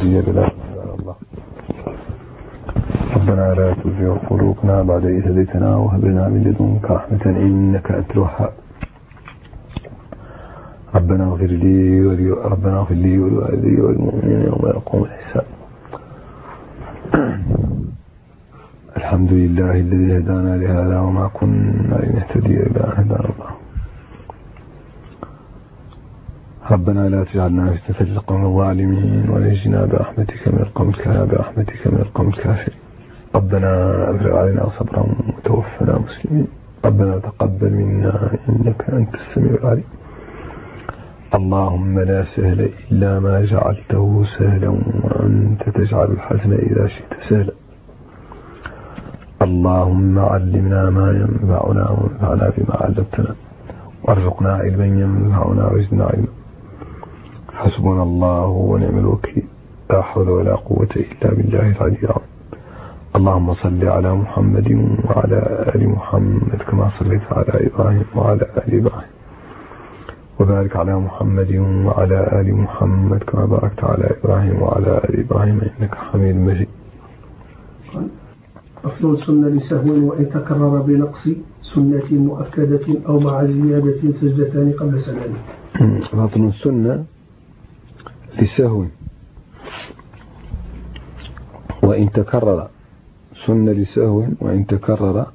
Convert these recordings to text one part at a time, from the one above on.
هادي له الله. ربنا لا تزغ قلوبنا بعد إذ هديتنا وهب لنا من لدنك رحمة إنك أنت الوهاب. ربنا اغفر لي ولوالدي والمؤمنين يوم يقوم الحساب. الحمد لله الذي هدانا لهذا وما كنا لنهتدي إلا أن هدانا الله. ربنا لا تجعلنا فتنة للقوم الظالمين ونجنا برحمتك من القوم الكافرين. ربنا أفرغ علينا صبرا وتوفنا مسلمين. ربنا تقبل منا إنك أنت السميع العليم. اللهم لا سهل إلا ما جعلته سهلا وأنت تجعل الحزن إذا شئت سهلا. اللهم علمنا ما ينفعنا وانفعنا بما علمتنا وارزقنا علما ينفعنا وزدنا علما. حسبنا الله ونعم الوكيل. لا حول ولا قوة إلا بالله العلي العظيم. اللهم صل على محمد وعلى آل محمد كما صليت على إبراهيم وعلى آل إبراهيم، وبارك على محمد وعلى آل محمد كما باركت على إبراهيم وعلى آل إبراهيم إنك حميد مجيد. أصل السنة لسهو وإن تكرر بنقص سنة مؤكدة أو مع زيادة سجدتان قبل سلامه. أصل السنة لسهو وإن تكرر، سنة لسهو وإن تكرر،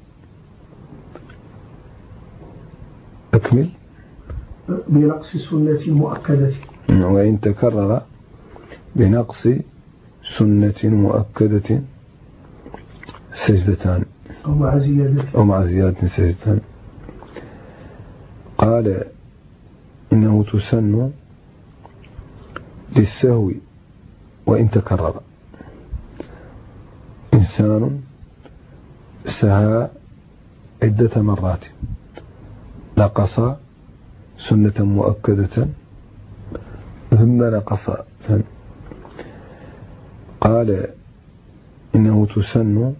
أكمل. بنقص سنة مؤكدة، وإن تكرر بنقص سنة مؤكدة سجدتان أو مع زيادة سجدتان. قال إنه تسن للسهو وإن تكرر. إنسان سهى عدة مرات نقص سنة مؤكدة ثم نقص. قال إنه تسن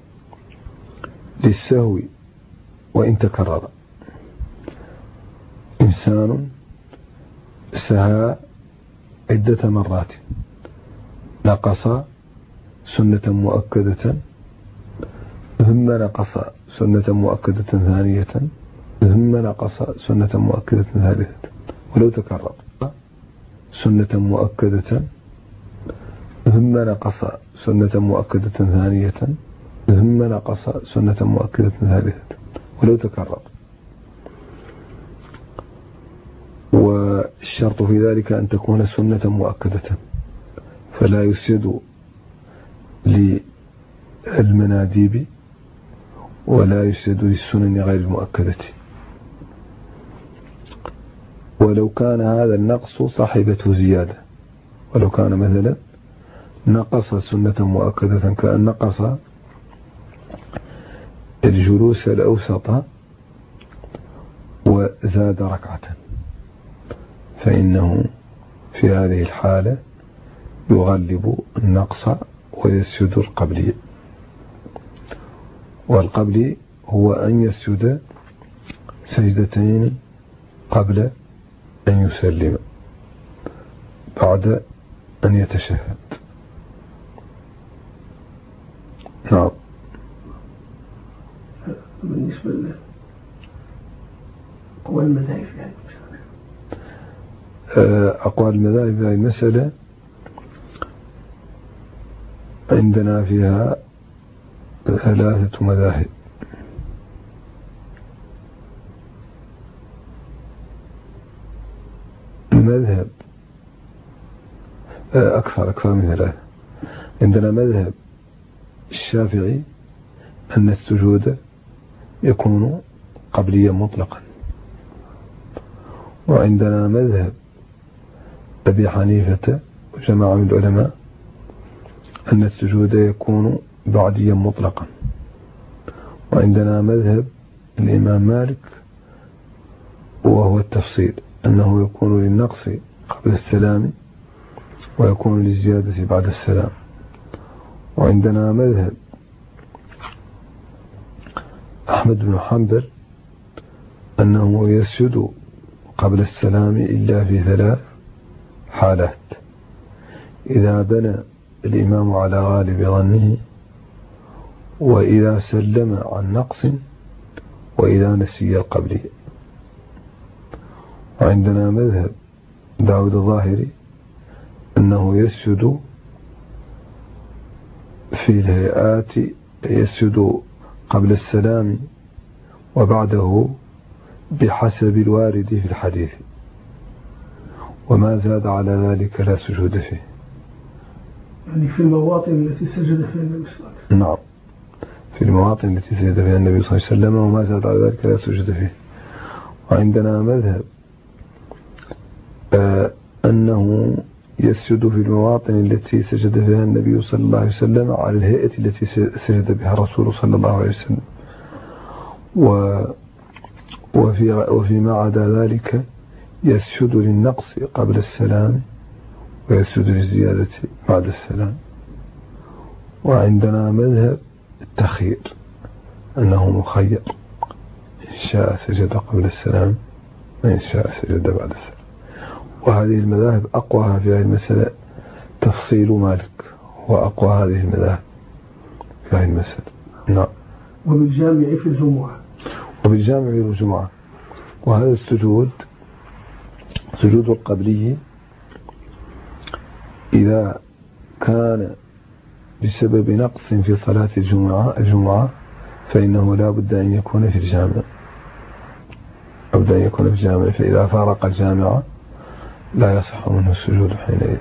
للسهو وإن تكرر. إنسان سهى عدة مرات نقص سنة مؤكدة ثم نقص سنة مؤكدة ثانية ثم نقص سنة مؤكدة ثالثة. ولو تكرر سنة مؤكدة ثم نقص سنة مؤكدة ثانية ثم نقص سنة مؤكدة ثالثة. ولو تكرر. والشرط في ذلك أن تكون سنة مؤكدة، فلا يسجد للمناديب ولا يسجد للسنن غير المؤكدة. ولو كان هذا النقص صاحبته زيادة، ولو كان مثلا نقص سنة مؤكدة كأن نقص الجلوس الأوسط وزاد ركعة، فإنه في هذه الحالة يغلب النقص ويسجد القبلي. والقبلي هو أن يسجد سجدتين قبل أن يسلم بعد أن يتشهد. نعم. بالنسبة لأقوال المذاهب يعني أقوال المذاهب في هذه المسألة عندنا فيها 3 مذاهب. المذهب أكثر من 3. عندنا مذهب الشافعي أن السجود يكون قبليا مطلقا، وعندنا مذهب أبي حنيفة وجماعة من العلماء أن السجود يكون بعديا مطلقا، وعندنا مذهب الإمام مالك وهو التفصيل، أنه يكون للنقص قبل السلام ويكون للزيادة بعد السلام. وعندنا مذهب أحمد بن حنبل أنه يسجد قبل السلام إلا في 3 حالات: إذا بنى الإمام على غالب ظنه، وإذا سلم عن نقص، وإذا نسي القبلي. وعندنا مذهب داود الظاهري أنه يسجد في الهيئات، يسجد قبل السلام وبعده بحسب الوارد في الحديث، وما زاد على ذلك لا سجود فيه. يعني في المواطن التي سجد فيها النبي صلى الله عليه وسلم. نعم، في المواطن التي سجد فيها النبي صلى الله عليه وسلم، وما زاد على ذلك لا سجود فيه. وعندنا مذهب أنه يسجد في المواطن التي سجد فيها النبي صلى الله عليه وسلم على الهيئة التي سجد بها الرسول صلى الله عليه وسلم، وفيما عدا ذلك يسجد للنقص قبل السلام، ويسجد للزيادة بعد السلام. وعندنا مذهب التخيير أنه مخير، إن شاء سجد قبل السلام، وإن شاء سجد بعد السلام. وهذه المذاهب أقواها في هذه المسألة تفصيل مالك، وأقوى هذه المذاهب في هذه المسألة. نعم. وبالجامع في الجمعة. وبالجامع في الجمعة. وهذا السجود سجود القبلي إذا كان بسبب نقص في صلاة الجمعة فإنه لا بد أن يكون في الجامع، فإذا فارق الجامع لا يصح منه السجود حينئذ.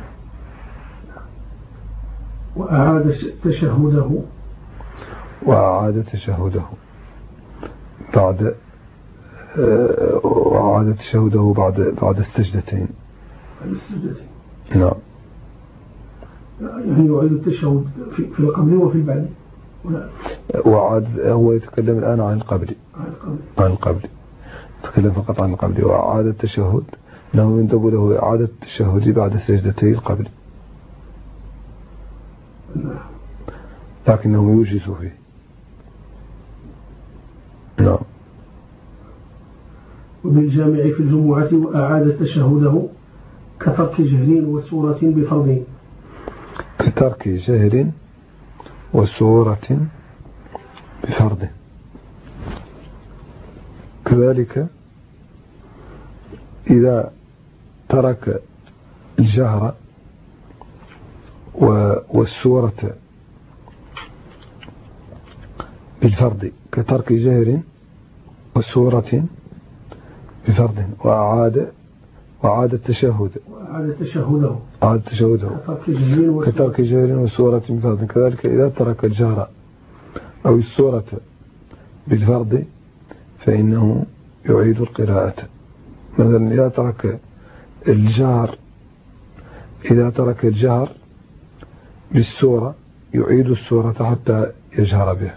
وأعاد تشهده بعد السجدتين. نعم. يعني يعيد التشهد في القبل وفي البعد. هو يتكلم الآن عن القبل. يتكلم فقط عن القبل. وأعاد التشهد أنه يندب له إعادة التشهد بعد سجدتي القبل، لكنه يوجز فيه. نعم. وبالجامع في الجمعة وأعاد تشهده كترك جهر وسورة بفرض. كترك جهر وسورة بفرض. كذلك إذا ترك الجهر والسورة بالفرض، كترك جهر وسورة بفرض، وأعاد تشهده كترك جهر وسورة بفرض. كذلك إذا ترك الجهر أو السورة بالفرض فإنه يعيد القراءة. مثلا إذا ترك الجهر بالسورة يعيد السورة حتى يجهر بها.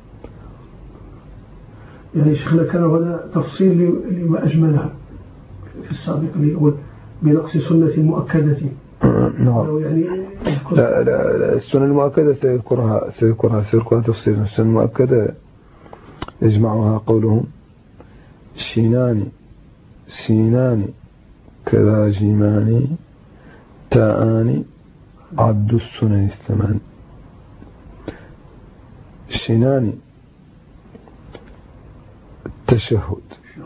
يعني شيخنا كان هذا تفصيل لما أجملها في السابق اللي يقول بنقص سنة مؤكدة. نعم. يعني لا السنة المؤكدة سيذكرها تفصيلا. السنة المؤكدة يجمعها قولهم سينان كذا جيمان تاءان عد السنن الثمان. سينان التشهد،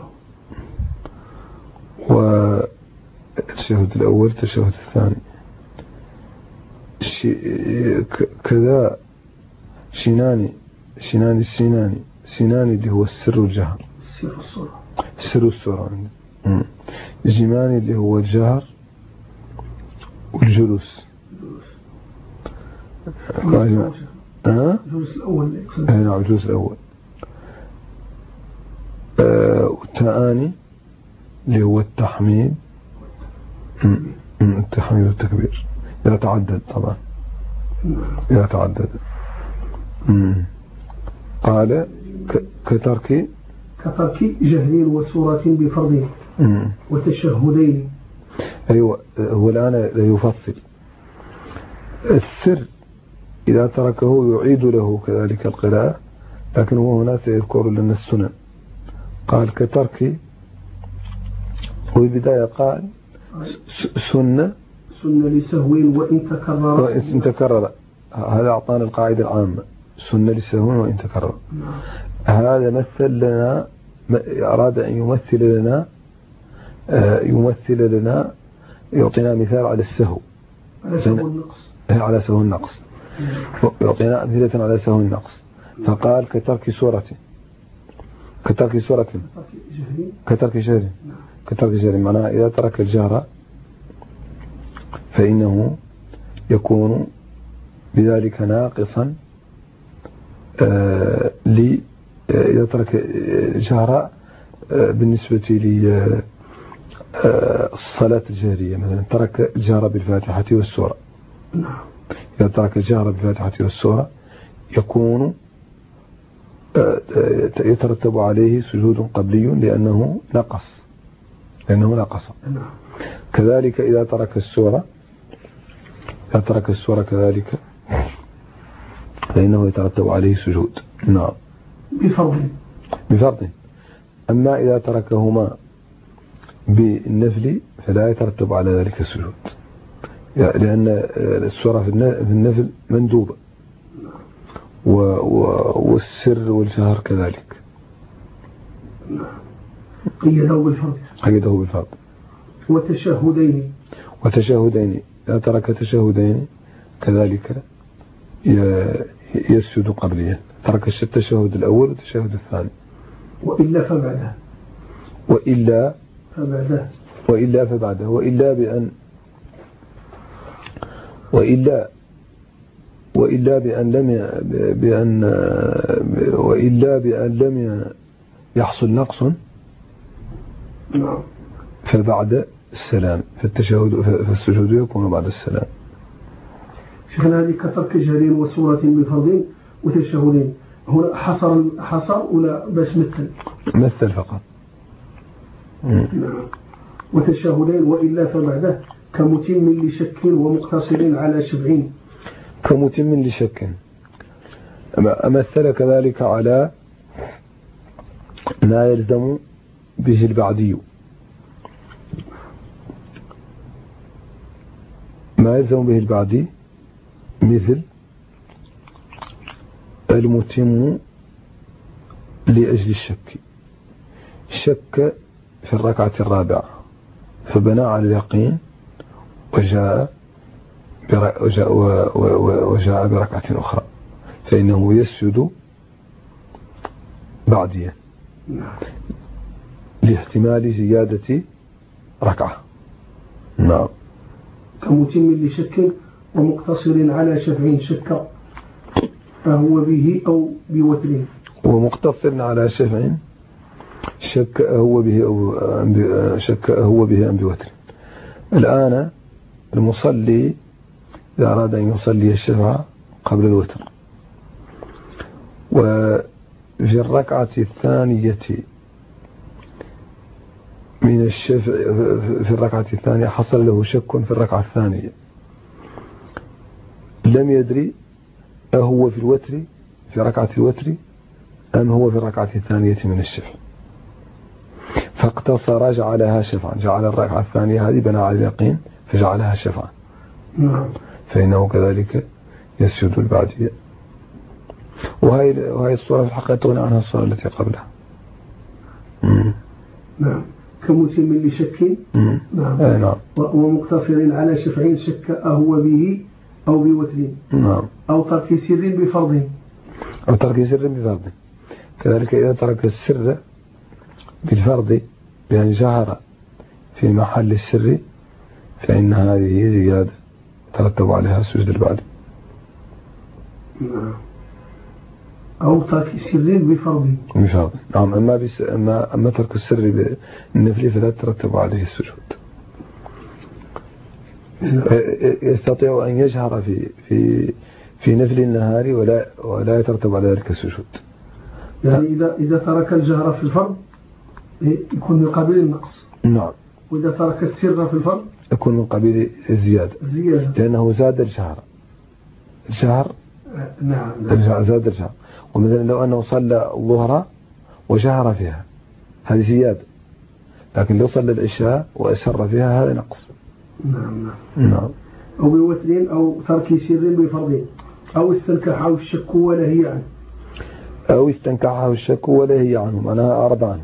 والتشهد الأول التشهد الثاني. كذا سنان اللي هو السر والجهر، سر السورة. جيمان اللي هو الجهر والجلوس. الجلوس الأول. نعم، الجلوس الأول. والتاءاني اللي هو التحميد والتكبير إذا تعدد، طبعا إذا تعدد. قال كترك جهر وسورة بفرض وتشهدين. أيوة، هو الآن لا يفصل. السر إذا تركه يعيد له كذلك القراءة، لكن هو هنا سيذكر لنا السنن. قال كترك، والبداية قال سنة لسهو وإن تكرر. هذا أعطانا القاعدة العامة، سنة لسهو وإن تكرر. هذا مثل لنا، أراد أن يمثل لنا يعطينا مثال على السهو، على سهو النقص، يعطينا أمثلة على سهو النقص. فقال كترك سورة، كترك جهر، معناها إذا ترك الجهر فإنه يكون بذلك ناقصا إذا ترك الجهر بالنسبة للصلاة الجهرية، مثلا ترك الجهر بالفاتحة والسورة، إذا ترك الجهر بالفاتحة والسورة يكون يترتب عليه سجود قبلي لأنه نقص. كذلك إذا ترك السورة كذلك فإنه يترتب عليه سجود، نعم، بفرض. أما إذا تركهما بالنفل فلا يترتب على ذلك السجود، لأن السورة في النفل مندوبة، والسر والجهر كذلك قيده بالفرض. وتشهدين إذا ترك تشهدين كذلك يسجد قبليا، ترك التشهد الأول والتشهد الثاني. وإلا فبعده وإلا بأن لم يحصل نقص فبعد السلام، فالسجود يكون بعد السلام. شيخنا هذه كترك جهرين وسورة بفرض وتشهدين، هنا حصر ولا بس مثل فقط. وتشهدين وإلا فبعده كمتم لشك ومقتصر على 70. كمتم لشك، أمثل كذلك على ما يلزم به البعدي، مثل المتم لأجل الشك، شك في الركعة الرابعة فبنى على اليقين وجاء بركعة أخرى فإنه يسجد بعديا لاحتمال زيادة ركعة. نعم. كمتم لشك ومقتصر على 70، شك فهو به أو بوتر. ومقتصر على 70 شك هو به أم بوتر. الآن المصلي إذا أراد أن يصلي الشفع قبل الوتر، وفي الركعة الثانية من الشفع، في الركعة الثانية حصل له شك في الركعة الثانية، لم يدري أهو في الوتر، في ركعة الوتر، أم هو في الركعة الثانية من الشفع، فاقتصر جعلها شفعا، جعل الركعة الثانية هذه بنى على اليقين فجعلها شفعا، فإنه كذلك يسجد البعدية. وهي الصورة في الحقيقة تغني عنها الصورة التي قبلها. نعم. كمتم لشك. نعم. ومقتصر على 70، شك أهو به أو بوتر. نعم. أو ترك سر بفرض. كذلك إذا ترك السر بالفرض بأن جهر في محل السر فإن هذه زيادة ترتب عليها سجد البعد. أو ترك سر بفرض. نعم. أما ترك السر بالنفل فلا ترتب عليه السجود. يستطيع أن يجهر في نفل النهار ولا يترتب على ذلك السجود. يعني إذا ترك الجهر في الفرض يكون من قبيل النقص. نعم. وإذا ترك السر في الفرض يكون من قبيل الزيادة. لأنه زاد الجهر. نعم. زاد الجهر. ومثلا لو أنه صلى الظهر وجهر فيها هذه زيادة، لكن لو صلى العشاء وأسر فيها هذا نقص. نعم. أو بوتر أو ترك سر بفرض أو استنكحه الشك ولهي عنه. أو استنكحه الشك ولهي عنه معناها أعرض عنه.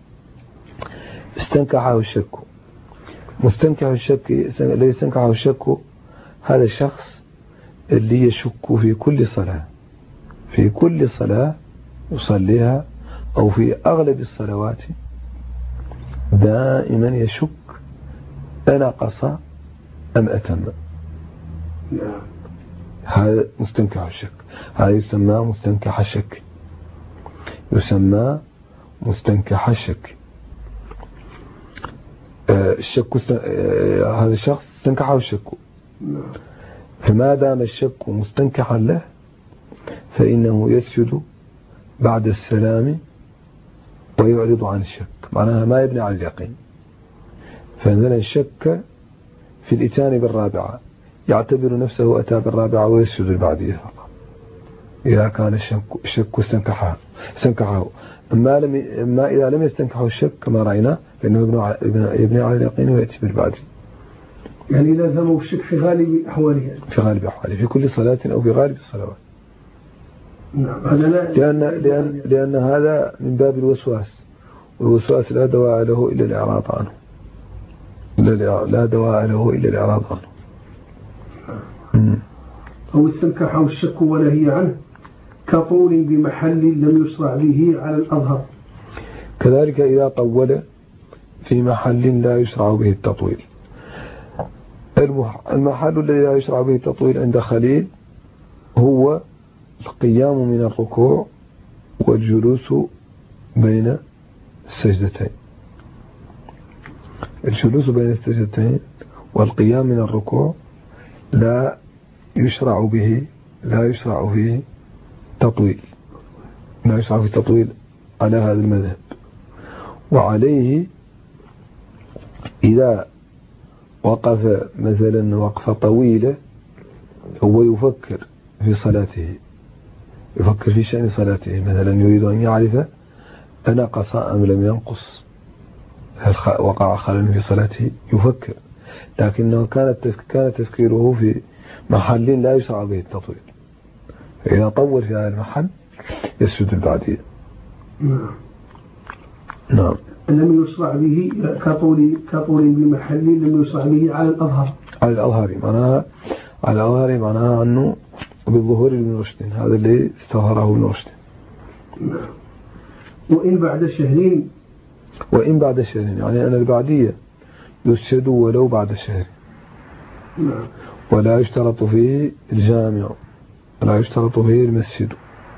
استنكحه الشك، مستنكح الشك الذي يستنكحه الشك هذا الشخص اللي يشك في كل صلاة يصليها أو في أغلب الصلوات دائما يشك أنقص أم أتم. هذا مستنكح الشك، هذا يسمى مستنكح الشك، الشك هذا الشخص استنكحه الشك، فما دام الشك مستنكحا له فإنه يسجد بعد السلام ويعرض عن الشك، معناها ما يبني على اليقين. فمثلا الشك في الإتيان بالرابعة يعتبر نفسه أتى بالرابعة ويسجد البعدية فقط إذا كان الشك استنكحه. أما إذا لم يستنكحه الشك كما رأينا فإنه يبني على اليقين ويأتي بالبعدية. يعني لازمه الشك في غالب أحواله، في كل صلاة أو في غالب الصلوات. نعم. لأن هذا من باب الوسواس، والوسواس لا دواء له إلا الإعراض عنه، لا دواء له إلا الإعراض عنه. أو استنكحه الشك ولهي عنه كطول بمحل لم يشرع به على الأظهر. كذلك إذا طول في محل لا يشرع به التطويل. المحل الذي لا يشرع به التطويل عند خليل هو القيام من الركوع والجلوس بين السجدتين. الجلوس بين السجدتين والقيام من الركوع لا يشرع فيه تطويل، على هذا المذهب. وعليه إذا وقف مثلا وقفة طويلة هو يفكر في صلاته، يفكر في شأن صلاته، مثلا يريد أن يعرف أنقص أم لم ينقص، هل وقع خلل في صلاته، يفكر، لكنه كان تفكيره في محل لا يشرع به التطويل، فإذا طول في هذا المحل يسجد البعدية. نعم. لم يشرع به كطول بمحل لم يشرع به على الأظهر معناها أنه بالظهور ابن رشد، هذا اللي استظهره ابن رشد. وإن بعد شهرين يعني أن البعدية يسجد ولو بعد شهر، ولا يشترط فيه الجامع ولا يشترط فيه المسجد،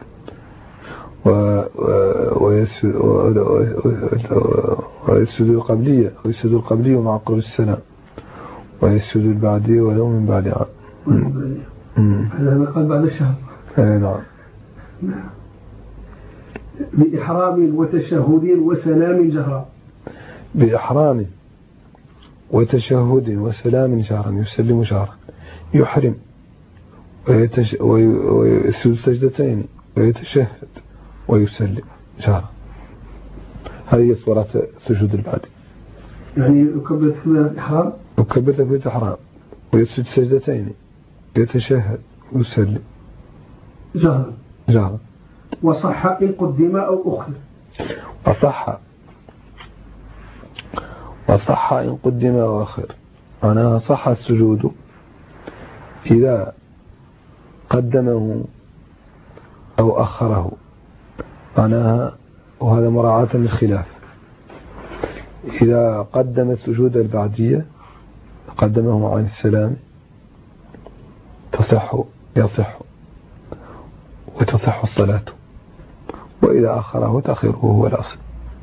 ويسجد القبلية مع قرب السلام، ويسجد البعدية ولو من بعد عام. هذا ما قال بعد الشهر. نعم. بإحرام وتشهد وسلام جهرا. بإحرام وتشهد وسلام جهرا، يسلم جهرا، يحرم ويسجد سجدتين ويتشهد ويسلم جهرا. هذه صورة سجود البعد. يعني يكبر تكبيرة الإحرام ويسجد سجدتين ويتشهد ويسلم جهرا. وصح إن قدم أو أخر. وصح إن قدم أو أخر، معناها صح السجود إذا قدمه أو أخره، معناها وهذا مراعاة للخلاف. إذا قدم السجود البعدية قدمه عن السلام يصح وتصح الصلاة، وإذا أخره تأخيره هو الأصل.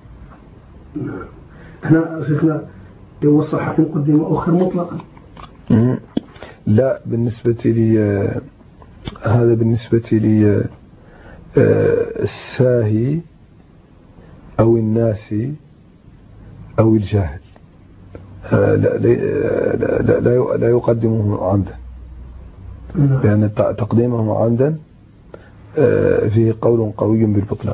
احنا شيخنا يوصح إن قدم أخر مطلقا؟ لا، بالنسبة لي هذا بالنسبة لي الساهي أو الناسي أو الجاهل لا يقدمه عمدا، لأن تقديمه عمدا فيه قول قوي بالبطلان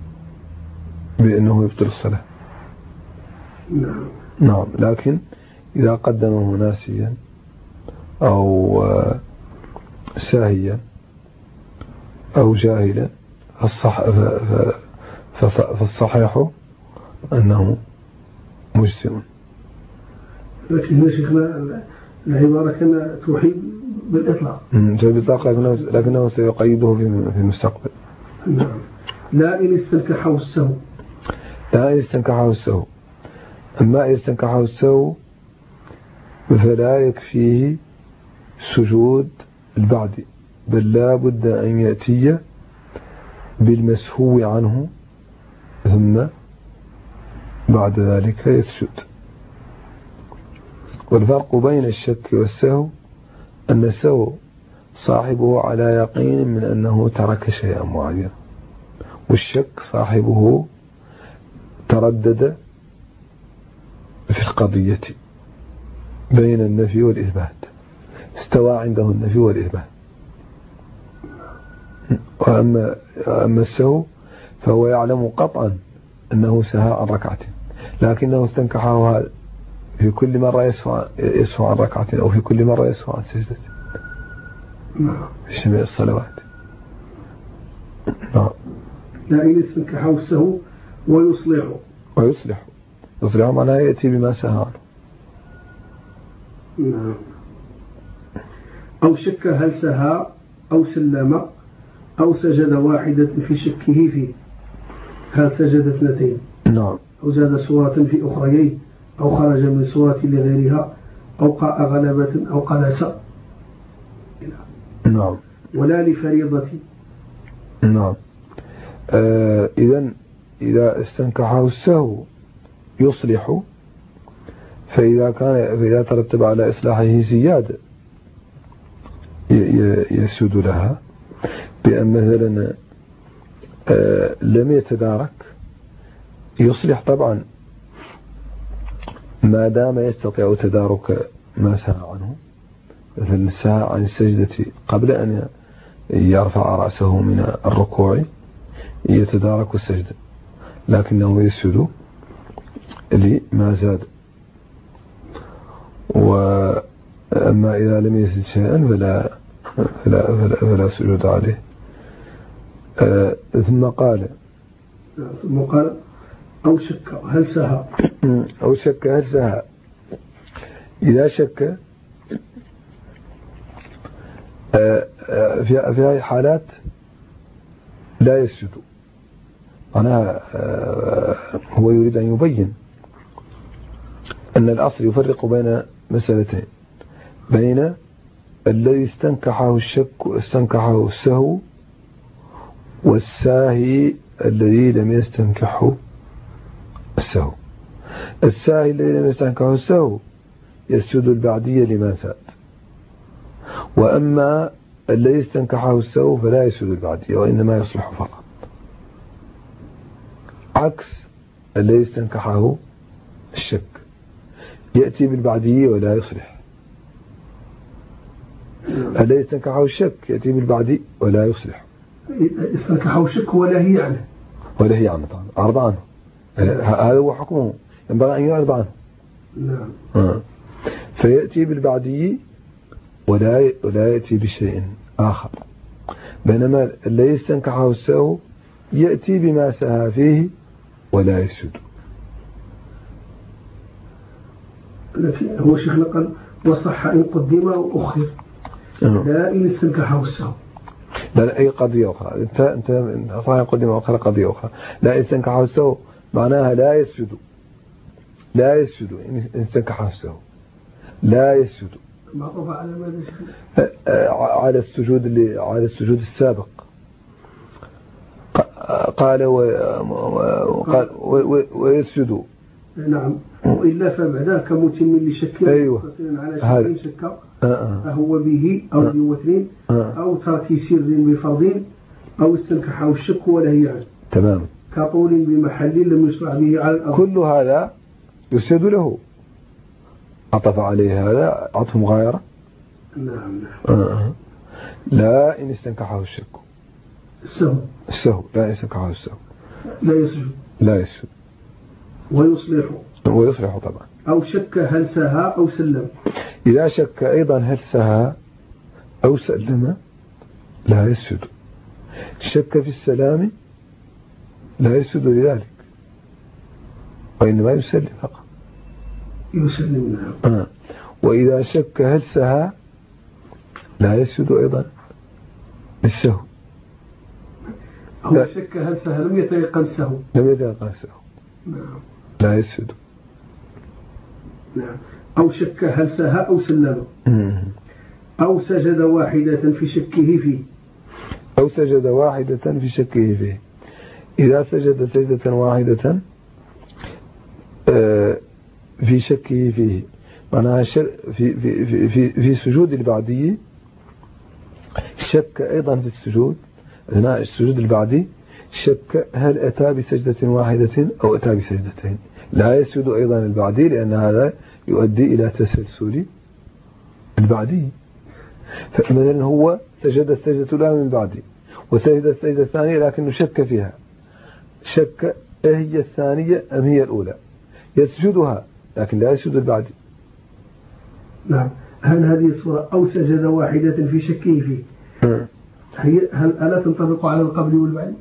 بأنه يبطل الصلاة. نعم. لكن إذا قدمه ناسيا أو ساهيا أو جاهلا فالصحيح أنه مجزم. لكن يا شيخنا العبارة كما توحي بالإطلاق، لكنه سيقيده في المستقبل. نعم. لا إن استنكحه السهو. لا إن استنكحه السهو. أما إن استنكحه السهو فلا يكفيه سجود البعد، بل لا بد أن يأتي بالمسهو عنه ثم بعد ذلك يسجد. والفرق بين الشك والسهو أن السهو صاحبه على يقين من أنه ترك شيئا معينا، والشك صاحبه تردد في القضية بين النفي والإثبات، استوى عنده النفي والإثبات. وأما السهو فهو يعلم قطعا أنه سهى عن ركعة، لكنه استنكحه في كل مرة يسهو عن ركعة أو في كل مرة يسهو عن سجدة في جميع الصلوات. لا إن استنكحه السهو ويصلح معناه يأتي بما سهى عنه. نعم. أو شك هل سهى أو سلم أو سجد واحدة في شكه فيه، هل سجد اثنتين، نعم، أو زاد سورة في أخريين، أو خرج من سورة لغيرها، أو قاء غلبة أو قلس، نعم، ولا لفريضة. نعم. إذا استنكحه السهو يصلح، فإذا ترتب على إصلاحه زيادة يسود لها، بأن مثلا لم يتدارك يصلح طبعا ما دام يستطيع تدارك ما سهى عنه، مثلا سهى عن السجدة قبل أن يرفع رأسه من الركوع يتدارك السجدة، لكنه يسجد لما زاد. وأما إذا لم يسجد شيئا فلا سجود عليه. ثم قال أو شك هل سهى. إذا شك في هذه الحالات لا يسجد. معناها هو يريد أن يبين أن الأصل يفرق بين مسألتين، بين الذي استنكحه السهو والساهي الذي لم يستنكحه السهو. الساهي الذي لم يستنكحه السهو يسجد البعدية لما زاد، وأما الذي استنكحه السهو فلا يسجد البعدية وإنما يصلح فقط، عكس الذي استنكحه الشك يأتي بالبعدية ولا يصلح. الذي استنكحه الشك يأتي بالبعدي ولا يصلح. استنكحه الشك ولا هي عنه طبعا، أعرض عنه. هذا هو حكمه، ينبغي أن يعرض عنه. نعم. فيأتي بالبعدي ولا يأتي بشيء آخر، بينما الذي استنكحه السهو يأتي بما سهى فيه ولا يسجد. هو شيخنا قال وصح إن قدم أو أخر، لا إن استنكحه السهو. لا أي قضية أخرى. أنت صح قدم أو أخر قضية أخرى. لا استنكحه السهو معناها لا يسجد إن استنكحه السهو لا يسجد. معطوف على ماذا؟ على السجود السابق. قال ويسجد. نعم. وإلا فبعدها كمتم لشك. أيوة. على شك شك فهو به أو بوترين أو ترك سر بفرض أو استنكحه الشك ولا هي عنه. تمام. كطول بمحل لم يشرع به على الأرض. كل هذا يسجد له. عطف عليه هذا عطف مغايرة. نعم. لا إن استنكحه الشك السهو لا إن استنكحه السهو لا يسجد ويصلح طبعا. أو شك هل سهى أو سلم. إذا شك أيضا هل سهى أو سلم لا يسجد. شك في السلام لا يسجد لذلك، وإنما يسلم فقط. يسلم نعم. وإذا شك هل سهى لا يسجد أيضا للسهو. أو شك هل سهى لم يتيقن سهو. نعم. لا يسجد. نعم. أو شك هل سهى أو سلم. أو سجد واحدة في شكه فيه. أو سجد واحدة في شكه فيه. إذا سجد سجدة واحدة في شكه فيه، معناها في سجود البعدي شك أيضا في السجود، أثناء السجود البعدي شك هل أتى بسجدة واحدة أو أتى بسجدتين، لا يسجد أيضا البعدي، لأن هذا يؤدي إلى تسلسل البعدي. فمثلا هو سجد السجدة الأولى من بعدي وسجد السجدة الثانية لكنه شك فيها، شك هي الثانية أم هي الأولى، يسجدها لكن لا يسجد البعدي. نعم. هل هذه الصورة أو سجد واحدة في شكه فيه هل ألا تنطبق على القبل والبعد؟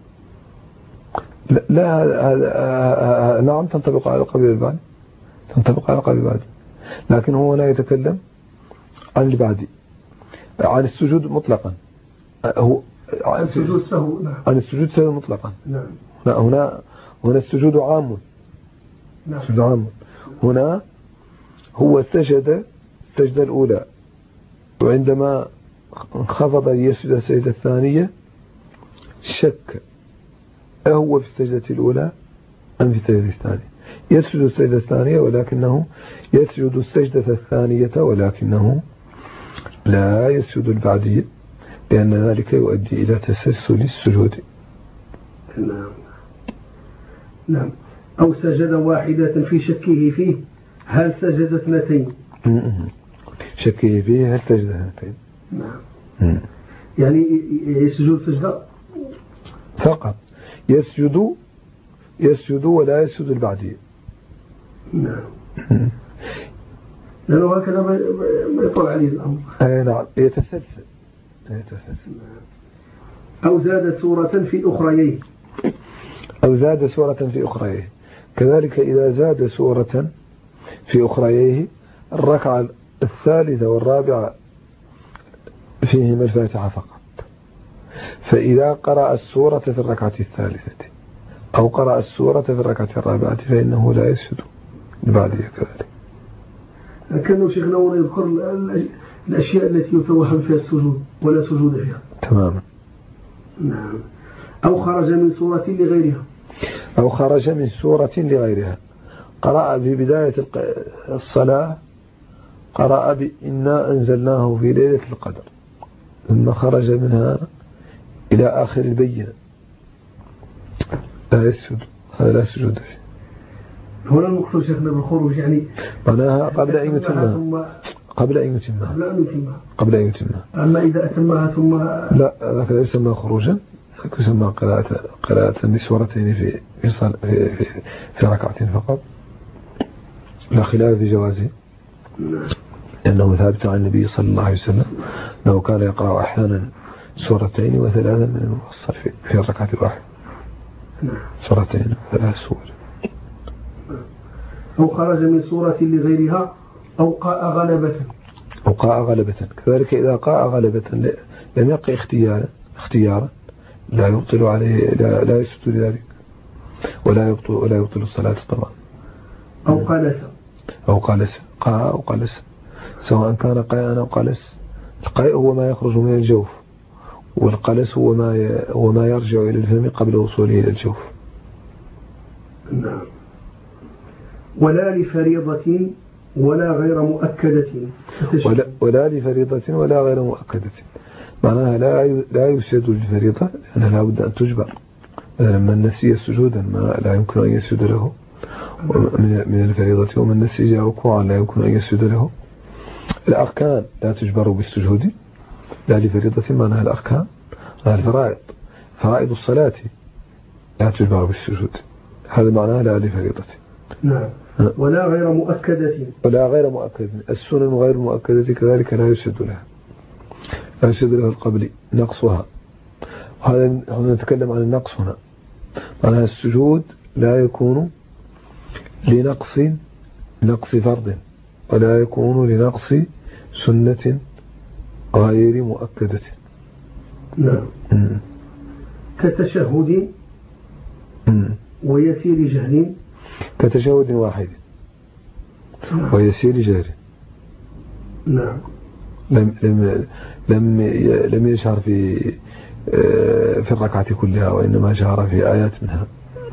لا نعم تنطبق على القبل والبعد، تنطبق على القبل والبعد، لكن هو لا يتكلم عن البعدي، عن السجود مطلقا، هو عن السجود سهو. نعم. عن السجود سهو مطلقا. نعم. هنا السجود عام. نعم. السجود عام. هنا هو سجد السجدة الأولى، وعندما انخفض ليسجد السجدة الثانية شك أهو في السجدة الأولى أم في السجدة الثانية، يسجد السجدة الثانية ولكنه يسجد السجدة الثانية ولكنه لا يسجد البعدية، لأن ذلك يؤدي إلى تسلسل السجود. نعم. نعم. أو سجد واحدة في شكه فيه هل سجد اثنتين. شكه فيه هل سجد اثنتين. نعم. يعني يسجد سجدة فقط، يسجد ولا يسجد البعدية. نعم. لأنه هكذا ما يطول عليه الأمر. نعم يتسلسل. أو زاد سورة في أخريه. أو زاد سورة في أخريه، كذلك إذا زاد سورة في أخريه الركعة الثالثة والرابعة فيهما الفاتحة فقط، فإذا قرأ السورة في الركعة الثالثة أو قرأ السورة في الركعة الرابعة فإنه لا يسجد البعدية كذلك. كانوا شيخنا هنا يذكر الأشياء التي يتوهم فيها السجود ولا سجود فيها. تماما. نعم. أو خرج من سورة لغيرها. أو خرج من سورة لغيرها، قرأ في بداية الصلاة قرأ بإنا أنزلناه في ليلة القدر، ثم خرج منها إلى آخر البينة، لا يسجد، هذا لا سجود فيه. هنا المقصود شيخنا بالخروج يعني معناها قبل أن يتمها. أما إذا أتمها ثم لا، ذلك لا يسمى خروجا، ذلك يسمى قراءة لسورتين في ركعتين فقط، لا خلاف في جوازه، لأنه ثابت عن النبي صلى الله عليه وسلم أنه كان يقرأ أحيانا سورتين وثلاثا من المفصل في الركعة الواحدة. سورتين وثلاث سور. أو خرج من سورة لغيرها أو قاء غلبة. كذلك إذا قاء غلبة لم يقع اختيارا لا يبطل عليه، لا يسجد ذلك ولا يبطل الصلاة طبعا. أو قالس قاء أو قالس، سواء كان قاء أو قالس. القاء هو ما يخرج من الجوف، والقلس هو ما يرجع إلى الفم قبل وصوله إلى الجوف. نعم. ولا لفريضة ولا غير مؤكدة. ولا لفريضة ولا غير مؤكدة، معناها لا يسجد للفريضة لأنها لا بد أن تجبر. من نسي سجودا ما لا يمكن أن يسجد له من الفريضة، ومن نسي ركوعا لا يمكن أن يسجد له. الأركان لا تجبر بالسجود، لا لفريضة معناها الأركان، الفرائض، فرائض الصلاة لا تجبر بالسجود، هذا معناها لا لفريضة. نعم. ولا غير مؤكدة. ولا غير مؤكدة. السنن غير مؤكدة كذلك لا يسد لها، لا يسد لها القبل نقصها. هذا هنا نتكلم عن النقص هنا، معناها السجود لا يكون لنقص فرض، ولا يكون لنقص سنة غير مؤكدة. نعم. كتشهد ويسير جهل. كتشهد واحد ويسير جهل. نعم. لم يشعر في الركعة كلها، وإنما شعر في آيات منها.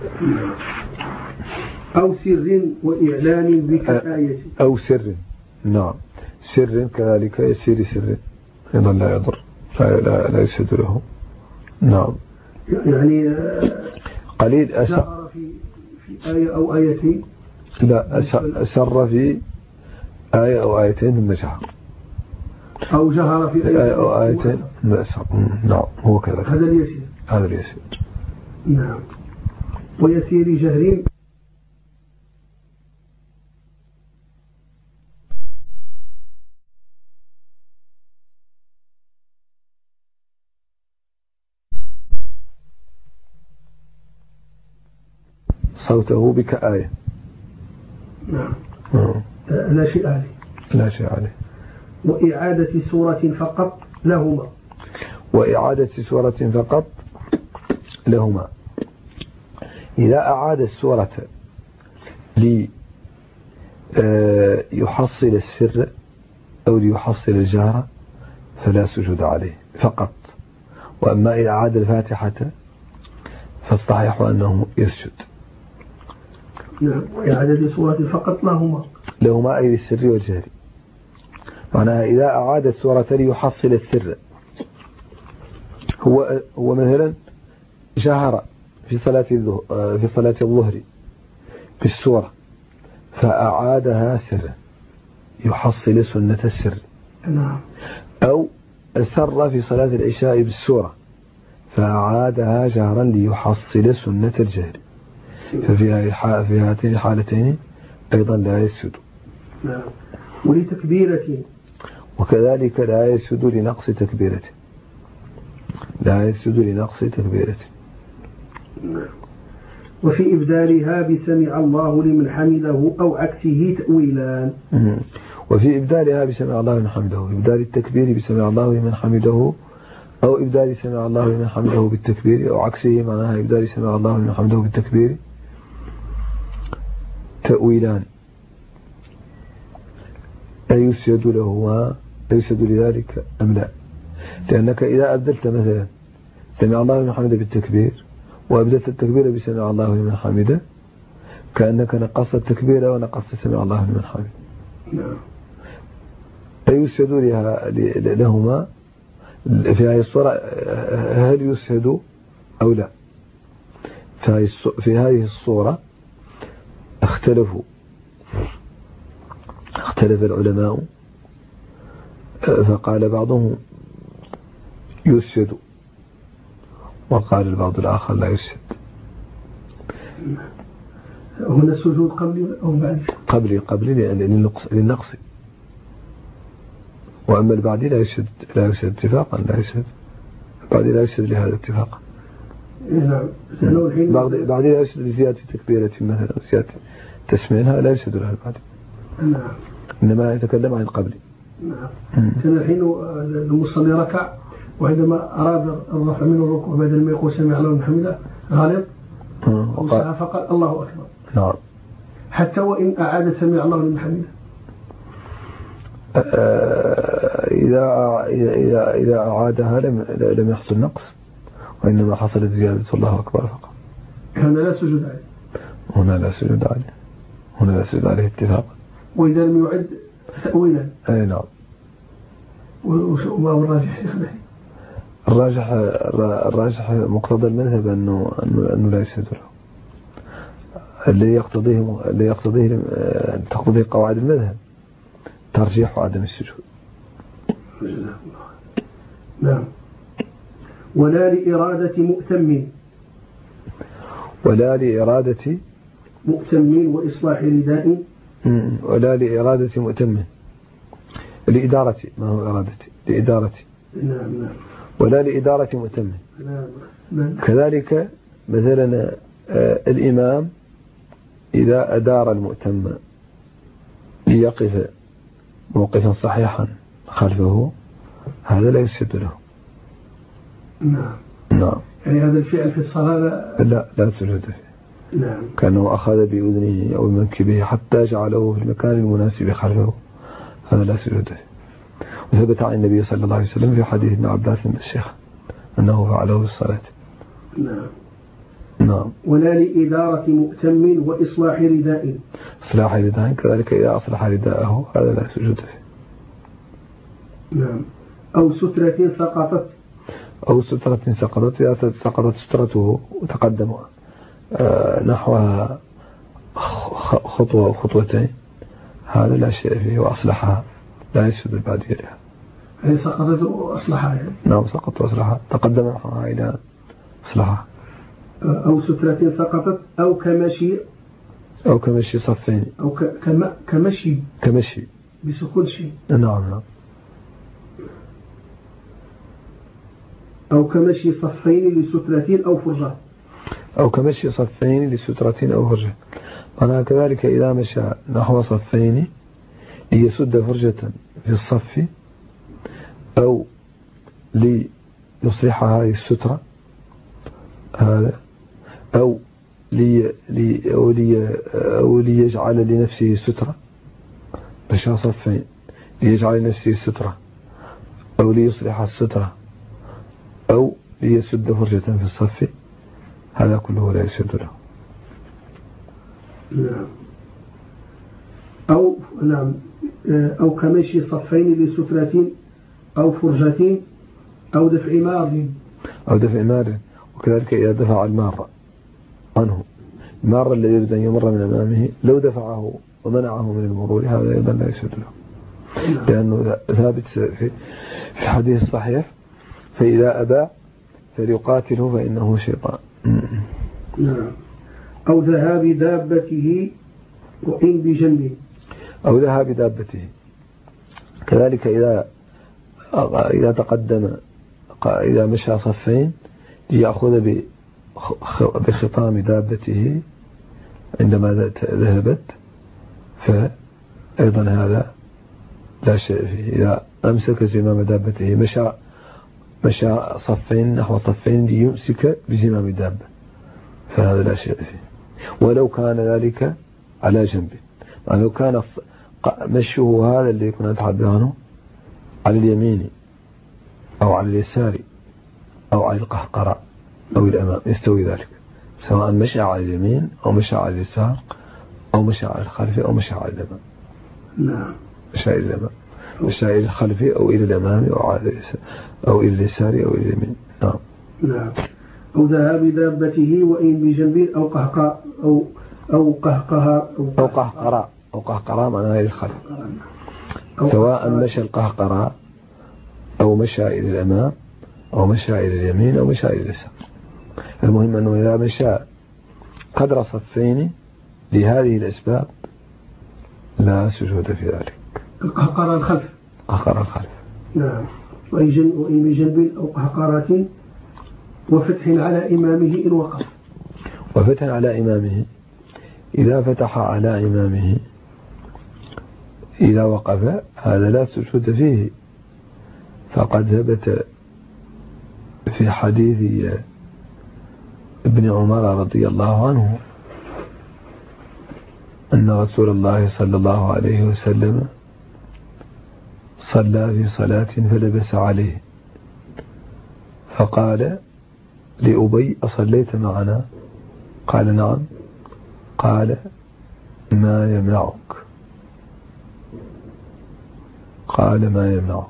أو سر وإعلان بكفاية. أو سر. نعم. سر كذلك يسير سر أيضا لا يضر، لا يسد له. نعم. يعني قليل أسر في آية أو آيتين. لا، أسر في آية أو آيتين ثم جهر، أو جهر في آية أو آيتين ثم أسر. نعم هو كذلك. هذا اليسير. هذا اليسير. نعم. ويسير جهر. صوته بكآية. نعم. لا شيء عليه. لا شيء عليه. وإعادة سورة فقط لهما. وإعادة سورة فقط لهما. إذا أعاد السورة ليحصل السر أو ليحصل الجهر فلا سجود عليه فقط. وأما إذا أعاد الفاتحة فالصحيح أنه يسجد. نعم. وإعادة سورة فقط لهما أي للسر والجهر. معناها إذا أعاد السورة ليحصل السر، هو مثلا جهر في صلاة الظهر بالسورة فأعادها سرا يحصل سنة السر. نعم. أو أسر في صلاة العشاء بالسورة فأعادها جهرا ليحصل سنة الجهر، ففي هاتين الحالتين أيضا لا يسجد. نعم. ولتكبيرة. وكذلك لا يسجد لنقص تكبيرة. لا يسجد لنقص تكبيرة. نعم. وفي إبدالها بسمع الله لمن حمده أو عكسه تأويلان. وفي إبدالها بسمع الله لمن حمده، إبدال التكبير بسمع الله لمن حمده، أو إبدال سمع الله لمن حمده بالتكبير، أو عكسه معناها إبدال سمع الله لمن حمده بالتكبير، تأويلان. أيسجد له يسجد لذلك أم لا؟ لأنك إذا أبدلت مثلا سمع الله لمن حمده بالتكبير وأبدلت التكبير بسمع الله لمن حمده كأنك نقصت التكبير ونقصت سمع الله لمن حمده. أيسجد لهما في هذه الصورة؟ هل يسجد أو لا؟ في هذه الصورة اختلف العلماء، فقال بعضهم يسجد وقال البعض الآخر لا يسجد. هنا السجود قبلي أو بعد؟ قبلي للنقص. وأما البعدي لا يسجد اتفاقا، لا يسجد البعدي لا يسجد لهذا اتفاقا. نعم. بعدي لا يسجد لزيادة تكبيرة مثلا أو زيادة تسمينها لا يسجد لها البعدي. نعم. إنما يتكلم عن قبلي. نعم. كان الحين المصلي ركع وعندما أراد الرفع من الركوع بدل ما يقول سمع الله لمن حمده غلط فقال الله أكبر. نعم. حتى وإن أعاد سمع الله لمن حمده إذا أعادها لم يحصل نقص، وإنما حصلت زيادة الله أكبر فقط. هنا لا سجود عليه. هنا لا سجود عليه اتفاقا. وإذا لم يعد تأويلا. أي نعم. وما هو الراجح شيخنا؟ الراجح مقتضى المذهب أنه لا يسجد له. اللي يقتضيه تقتضيه قواعد المذهب ترجيح عدم السجود. نعم. ولا لإرادة مؤتم وإصلاح رداء. ولا لإرادة مؤتم، لإدارة، ما هو إرادة، لإدارة. نعم. ولا لإدارة مؤتم. نعم. كذلك مثلا الإمام إذا أدار المؤتم ليقف موقفا صحيحا خلفه هذا لا يسجد له. نعم. يعني هذا الفعل في الصلاة لا سجود فيه. نعم. كأنه أخذ بأذنه أو منكبه حتى جعله في المكان المناسب خلفه، هذا لا سجود فيه. وثبت عن النبي صلى الله عليه وسلم في حديث ابن عباس الشيخ أنه فعله في الصلاة. نعم. ولا لإدارة مؤتم وإصلاح رداء. إصلاح رداء كذلك إذا أصلح رداءه هذا لا سجود فيه. نعم. أو سترة سقطت، إذا سقطت سترته وتقدم نحوها خطوة أو خطوتين هذا لا شيء فيه وأصلحها لا يسجد بعد يدها. هي سقطت وأصلحها. نعم سقطت وأصلحها، تقدم نحوها إلى أصلحها. أو سترة سقطت أو كمشي صفين أو كمشي بسكون شيء. نعم. أو كمشي صفين لسترة أو فرجة. أو كمشي صفين لسترة أو فرجة، معناها كذلك إذا مشى نحو صفين ليسد فرجة في الصف أو ليصلحها السترة هذا، أو ليجعل لنفسه سترة، مشى صفين ليجعل لنفسه سترة أو ليصلح السترة أو ليسد فرجة في الصف، هذا كله لا يسد له. نعم. أو كمشي صفين لسترة أو فرجة أو دفع مار. وكذلك إذا دفع المار عنه، المار الذي يريد أن يمر من أمامه لو دفعه ومنعه من المرور هذا أيضا لا يسد له، لأنه ثابت في حديث صحيح فإذا أبى فليقاتله فإنه شيطان. نعم. أو ذهاب دابته وإن بجنبه. أو ذهاب دابته كذلك إذا تقدم إذا مشى صفين ليأخذ بخطام دابته عندما ذهبت فأيضا هذا لا شيء فيه. إذا أمسك زمام دابته مشى صفين نحو صفين ليمسك بزمام دابة فهذا لا شيء فيه، ولو كان ذلك على جنبه. يعني لو كان مشيه هذا اللي كنا نتحدث عنه على اليمين أو على اليسار أو على القهقراء أو الأمام يستوي ذلك، سواء مشى على اليمين أو مشى على اليسار أو مشى على الخلف أو مشى على الأمام. نعم. مشى إلى الأمام، مشى إلى الخلف أو إلى الأمام أو إلى اليسار أو إلى اليمين. نعم. أو ذهاب دابته وإن بجنبه أو قهقراء معناها إلى الخلف، سواء مشى القهقراء أو مشى إلى الأمام أو مشى إلى اليمين أو مشى إلى اليسار. المهم أنه إذا مشى قدر صفين لهذه الأسباب لا سجود في ذلك. القهقراء الخلف. نعم. وإن بجنب أو قهقرات وفتح على إمامه إن وقف. وفتح على إمامه إذا فتح على إمامه إذا وقف هذا لا سجود فيه، فقد ثبت في حديث ابن عمر رضي الله عنه أن رسول الله صلى الله عليه وسلم صلى في صلاة فلبس عليه فقال لأبي أصليت معنا؟ قال نعم. قال ما يمنعك؟ قال ما يمنعك؟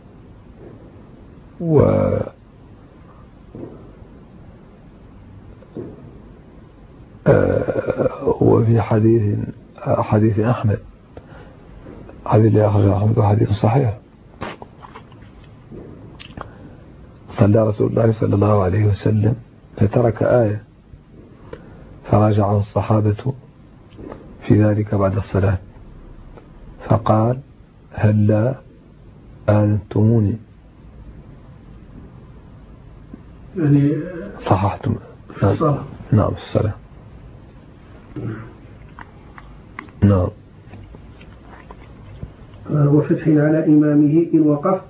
وفي حديث أحمد، حديث اللي أخرجه أحمد وحديث صحيح، صلى رسول الله صلى الله عليه وسلم فترك آية فراجعه الصحابة في ذلك بعد الصلاة فقال هلا آذنتموني يعني صححتم في الصلاة. نعم في الصلاة. نعم. وفتح على إمامه إن وقف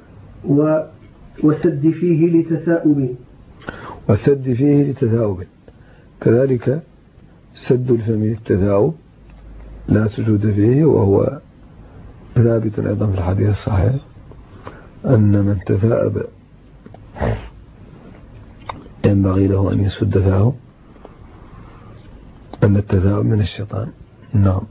وسد فيه لتثاؤب. وسد فيه لتثاؤب، كذلك سد الفم للتثاؤب لا سجود فيه، وهو ثابت أيضا في الحديث الصحيح أن من تثاءب ينبغي له أن يسد فاه، أن التثاؤب من الشيطان. نعم.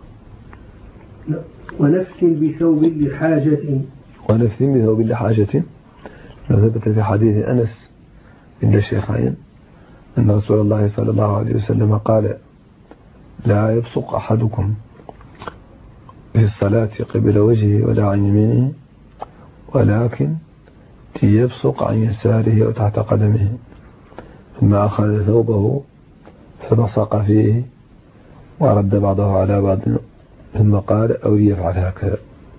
ونفس بثوب لحاجة. ونفس بثوب لحاجة، ثبت في حديث أنس عند الشيخين أن رسول الله صلى الله عليه وسلم قال لا يبصق أحدكم في الصلاة قبل وجهه ولا عن يمينه، ولكن يبصق عن يساره أو تحت قدمه، ثم أخذ ثوبه فبصق فيه ورد بعضه على بعض، ثم قال أو يفعل هكذا.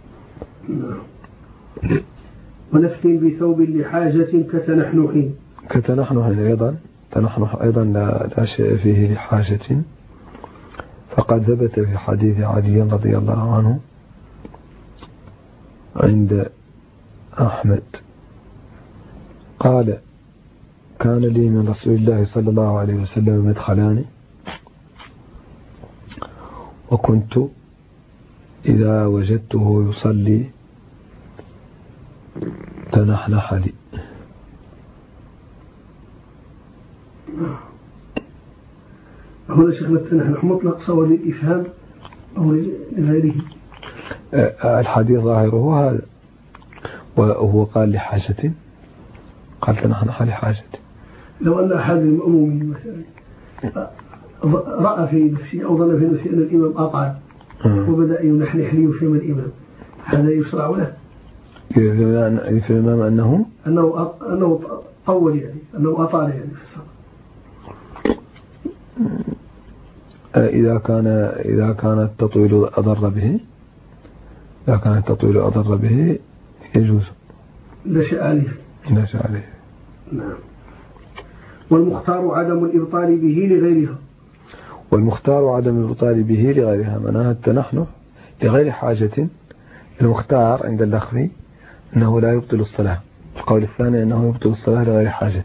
ونفس بثوب لحاجة كتنحنح أيضا، تنحنح أيضا لا شيء فيه لحاجة، فقد ثبت في حديث علي رضي الله عنه عند أحمد قال كان لي من رسول الله صلى الله عليه وسلم مدخلان، وكنت إذا وجدته يصلي تنحنح لي. هنا شيخنا التنحنح مطلق سواء للإفهام أو لغيره؟ الحديث ظاهره هذا، وهو قال لحاجة، قال تنحنح لحاجة. لو أن أحد المأمومين مثلا رأى في نفسه أو ظن في نفسه أن الإمام أطعن وبدأ ينحنح ليفهم الإمام، هذا يشرع له؟ يفهم الإمام أنه طول، يعني أنه أطال يعني في الصلاة. إذا كانت التطويل أضر به، يجوز، لا شيء عليه. نعم. والمختار عدم الإبطال به لغيرها. معناها التنحنح لغير حاجة. المختار عند اللخمي أنه لا يبطل الصلاة، القول الثاني أنه يبطل الصلاة لغير حاجة.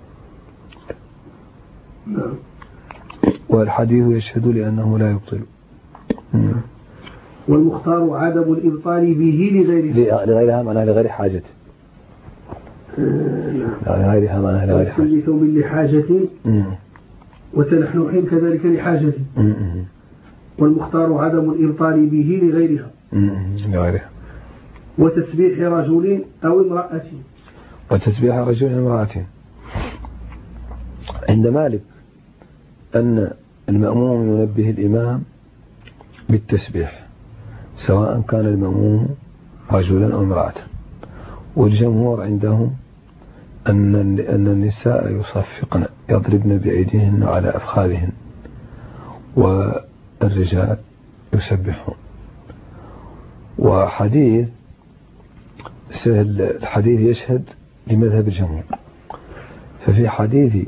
نعم. والحديث يشهد لأنه لا يبطل. والمختار عدم الإبطال به لغيرها معناها لغير حاجة. لغيرها معناها لغير حاجة. كل ثوب لحاجة وتنحنح كذلك لحاجة. والمختار عدم الإبطال به لغيرها. وتسبيح رجل أو امرأة. عند مالك أن المأموم ينبه الإمام بالتسبيح سواء كان المأموم رجلا أو امرأة. والجمهور عندهم أن النساء يصفقن يضربن بأيديهن على أفخاذهن، والرجال يسبحون. وحديث الحديث يشهد لمذهب الجمهور. ففي حديث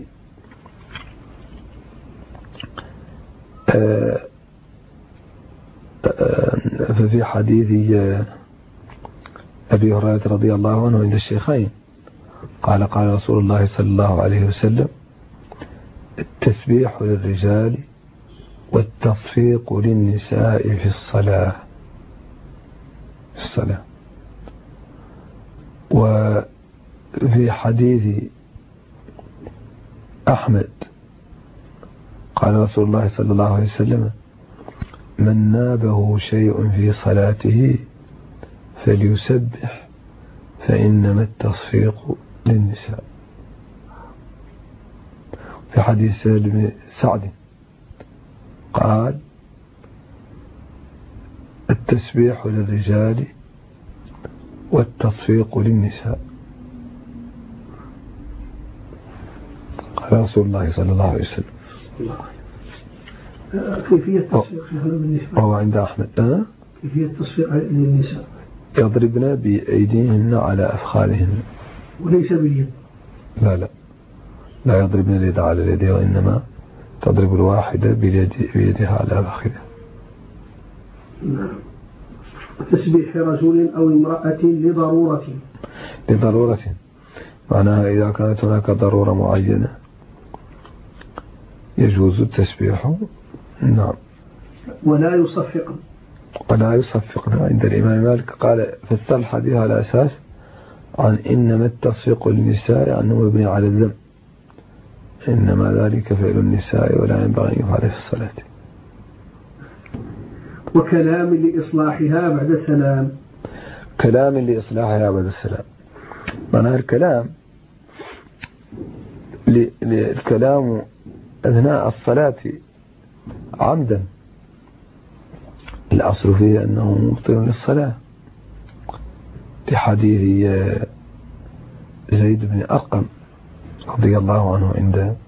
أبي هريرة رضي الله عنه عند الشيخين قال قال رسول الله صلى الله عليه وسلم التسبيح للرجال والتصفيق للنساء في الصلاة. وفي حديث أحمد قال رسول الله صلى الله عليه وسلم من نابه شيء في صلاته فليسبح فإنما التصفيق للنساء. في حديث سهل بن سعد قال التسبيح للرجال والتصفيق للنساء. قال رسول الله صلى الله عليه وسلم. كيفية التصفيق بالنسبة وهو عند أحمد كيفية التصفيق للنساء يضربن بأيديهن على أفخاذهن وليس باليد. لا يضربن اليد على اليد، وإنما تضرب الواحدة بيدها على أفخاذها. تسبيح رجل أو امرأة لضرورة معناها إذا كانت هناك ضرورة معينة يجوز التسبيح. نعم. ولا يصفقن عند الإمام مالك قال فسر الحديث على أساس عن إنما التصفيق للنساء أنه مبني على الذم، إنما ذلك فعل النساء ولا ينبغي أن يفعل في الصلاة. وكلام لإصلاحها بعد السلام معناها الكلام أثناء الصلاة عمدا الأصل فيه أنه مبطل للصلاة، لحديث زيد بن أرقم رضي الله عنه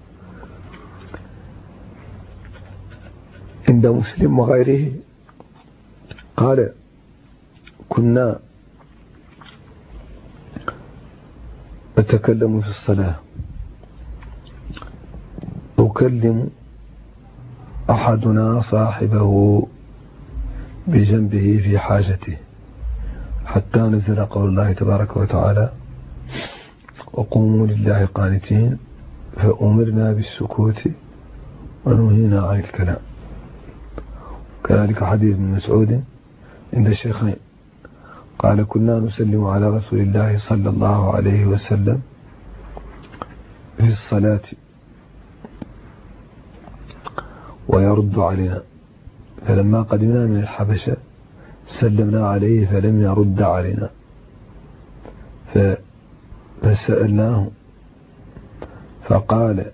عند مسلم وغيره قال كنا نتكلم في الصلاة يكلم أحدنا صاحبه بجنبه في حاجته حتى نزل قول الله تبارك وتعالى وقوموا لله قانتين، فأمرنا بالسكوت ونهينا عن الكلام. كذلك حديث ابن مسعود عند الشيخين قال كنا نسلم على رسول الله صلى الله عليه وسلم في الصلاة ويرد علينا، فلما قدمنا من الحبشة سلمنا عليه فلم يرد علينا، فسألناه فقال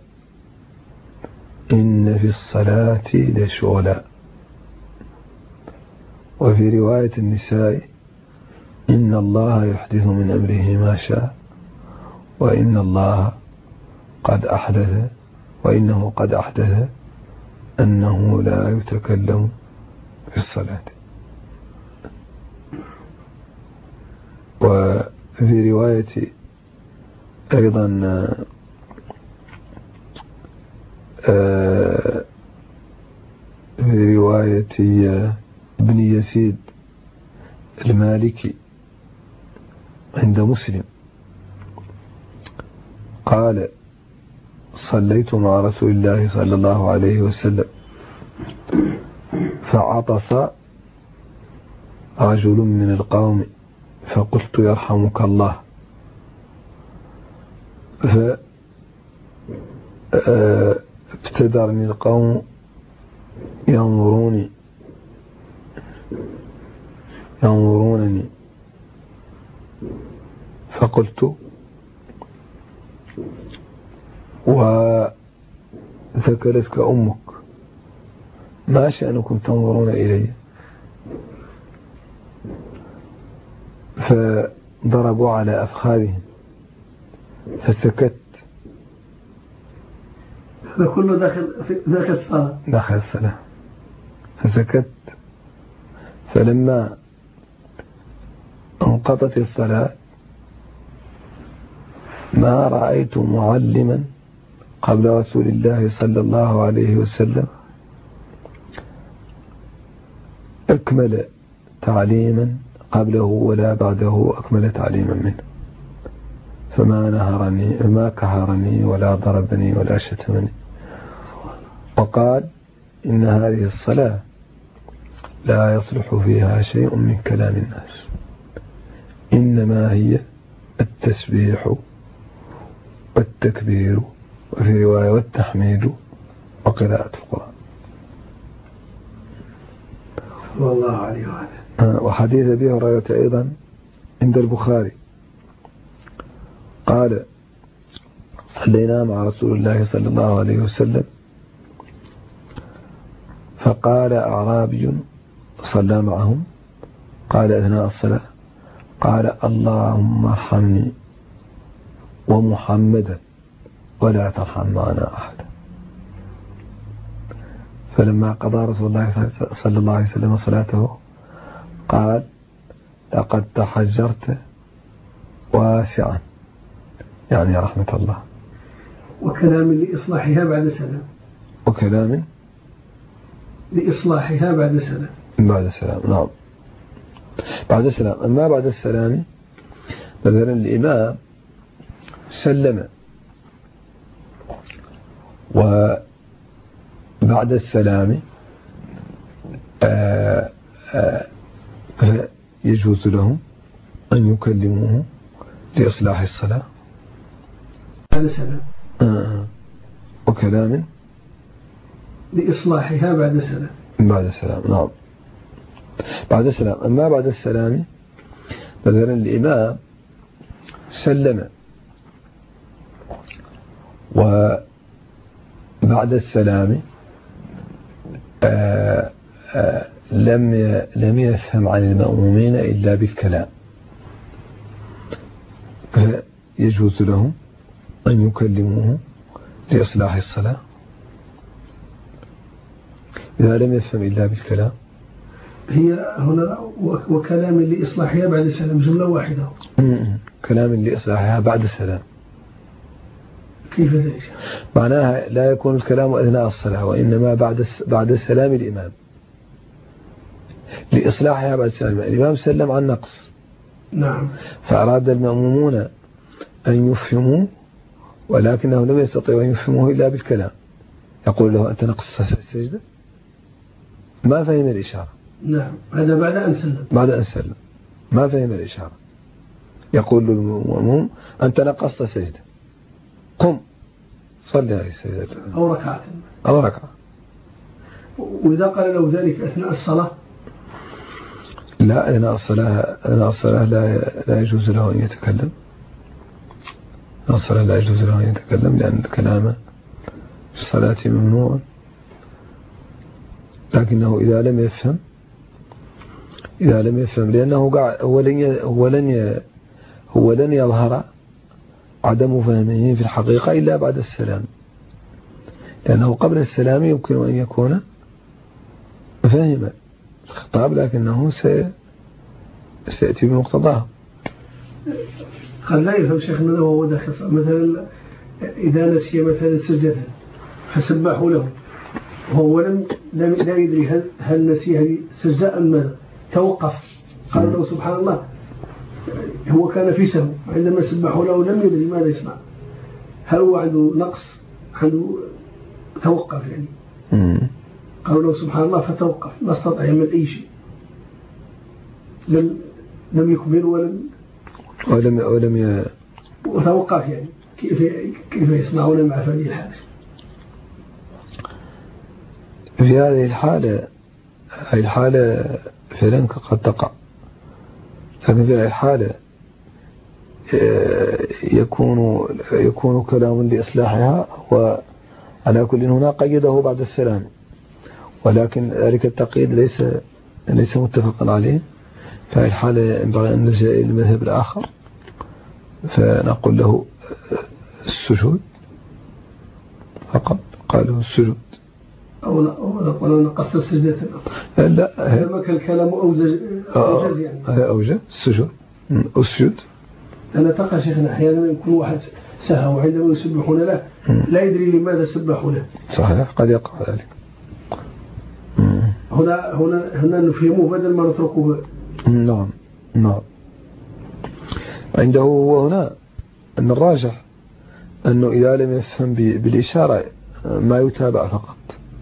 إن في الصلاة لشغلا. وفي رواية النساء إن الله يحدث من أمره ما شاء وإنه قد أحدث أنه لا يتكلم في الصلاة. وفي رواية أيضا في رواية ابن يزيد المالكي عند مسلم قال صليت مع رسول الله صلى الله عليه وسلم فعطس رجل من القوم فقلت يرحمك الله، فابتدرني القوم ينظرونني فقلت وثكلتك أمك ما شأنكم تنظرون إلي؟ فضربوا على أفخاذهم فسكت. هذا كله داخل الصلاة. فسكت، فلما انقضت الصلاة ما رأيت معلما قبل رسول الله صلى الله عليه وسلم أكمل تعليما قبله ولا بعده أكمل تعليما منه، فما كهرني ولا ضربني ولا شتمني. وقال إن هذه الصلاة لا يصلح فيها شيء من كلام الناس، إنما هي التسبيح والتكبير وفي رواية والتحميد وقراءة القرآن. والله عليه وعليه. وحديث أبي هريرة أيضا عند البخاري قال صلينا مع رسول الله صلى الله عليه وسلم فقال أعرابي صلى معهم قال أثناء الصلاة قال اللهم ارحمني ومحمدا ولا ترحم معنا أحد. فلما قضى رسول الله صلى الله عليه وسلم صلاته قال لقد تحجرت واسعا، يعني رحمة الله. وكلام لإصلاحها بعد سلام. وكلام لإصلاحها بعد سلام. بعد سلام، نعم، بعد السلام. أما بعد السلام مثلا الإمام سلم وبعد السلام يجوز لهم أن يكلموه لإصلاح الصلاة بعد السلام. وكلام لإصلاحها بعد السلام. بعد السلام، نعم، بعد السلام. أما بعد السلام مثلا الإمام سلم وبعد السلام لم يفهم عن المأمومين إلا بالكلام، فيجوز لهم أن يكلموه لإصلاح الصلاة إذا لم يفهم إلا بالكلام. هي هنا وكلام لإصلاحها بعد السلام جملة واحدة. كلام لإصلاحها بعد السلام. كيف ذلك؟ معناها لا يكون الكلام أثناء الصلاة، وإنما بعد السلام الإمام لإصلاحها بعد السلام. الإمام سلم عن نقص، نعم، فأراد المأمومون أن يفهموا ولكنه لم يستطيعوا أن يفهموه إلا بالكلام. يقول له أنت نقصت السجدة، ما فهم الإشارة. نعم، هذا بعد أن سلم. بعد أن سلم ما فهم الإشارة. يقول للمأموم أنت نقصت سجدة، قم صلي هذه السجدة أو ركعة. أو ركعة. وإذا قال له ذلك أثناء الصلاة لا، أثناء الصلاة لا يجوز له أن يتكلم. الصلاة لا يجوز له أن يتكلم لأن الكلام في الصلاة ممنوع، لكنه إذا لم يفهم لأنه هو لن يظهر عدم فهمه في الحقيقة إلا بعد السلام، لأنه قبل السلام يمكن أن يكون فهم الخطاب لكنه سيأتي بمقتضاه. قد لا يفهم شيخنا وهو داخل مثلا إذا نسي مثلا سجدة فسبحوا له وهو لا يدري هل نسي هذه سجدة أم ماذا، توقف، قال له سبحان الله، هو كان في سهو، عندما سبحوا له لم يدري ماذا يسمع، هل هو عنده نقص، عنده توقف يعني. قالوا له سبحان الله فتوقف، ما استطاع يعمل أي شيء، لم يكبر ولم وتوقف يعني. كيف يصنعون مع هذه الحالة؟ في هذه الحالة فعلا قد تقع، لكن في هذه الحالة يكون كلام لإصلاحها، وعلى كل هنا قيده بعد السلام، ولكن ذلك التقييد ليس متفقا عليه. في هذه الحالة ينبغي أن نلجأ إلى المذهب الآخر فنقول له السجود فقط، قالوا السجود أو لا نقص السجدة. لا، لما كان الكلام أوجز يعني. هذا أوجز السجود، أسجد. أنا تقع شيخنا أحيانا يكون واحد سهى وعندما يسبحون له لا يدري لماذا سبحوا له. صحيح، قد يقع ذلك. هنا نفهمه بدل ما نتركه. نعم. عنده هو هنا أن الراجح أنه إذا لم يفهم بالإشارة ما يتابع فقط،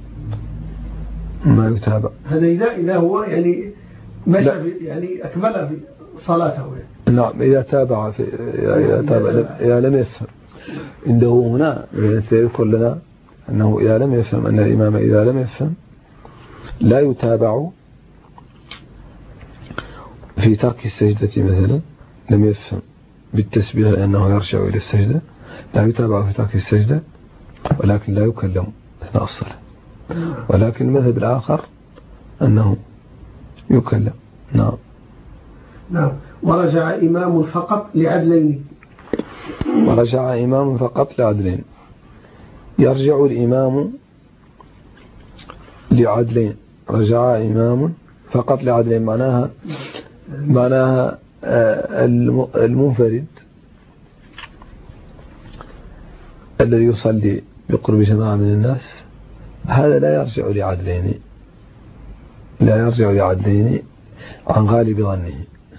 ما يتابع. هذا إذا هو يعني مشى يعني أكمل في صلاته يعني. نعم، إذا تابع إذا لم يفهم. عنده هنا سيذكر لنا أنه إذا لم يفهم، أن الإمام إذا لم يفهم لا يتابع في ترك السجدة مثلا، لم يفهم بالتسبيح لأنه يرجع إلى السجدة، لا يتابع في ترك السجدة، ولكن لا يكلم أثناء الصلاة. ولكن المذهب الآخر أنه يكلم. نعم. ورجع إمام فقط لعدلين. ورجع إمام فقط لعدلين. يرجع الإمام لعدلين، رجع إمام فقط لعدلين، معناها المنفرد الذي يصلي بقرب جماعة من الناس هذا لا يرجع لعدلين عن غالب ظنه،